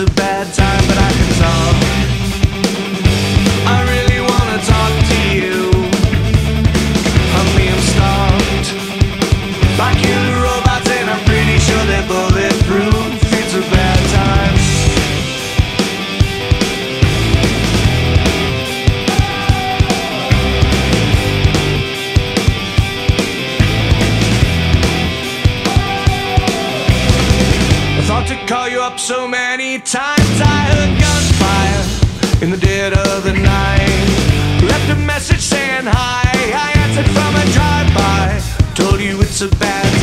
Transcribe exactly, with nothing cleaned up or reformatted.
a bad time, but I can talk. I really wanna talk to you. Honey, I'm stopped by killer robots, and I'm pretty sure they're bulletproof. It's a bad time. I thought to call you up so many times. I heard gunfire in the dead of the night. Left a message saying hi. I answered from a drive-by. Told you it's a bad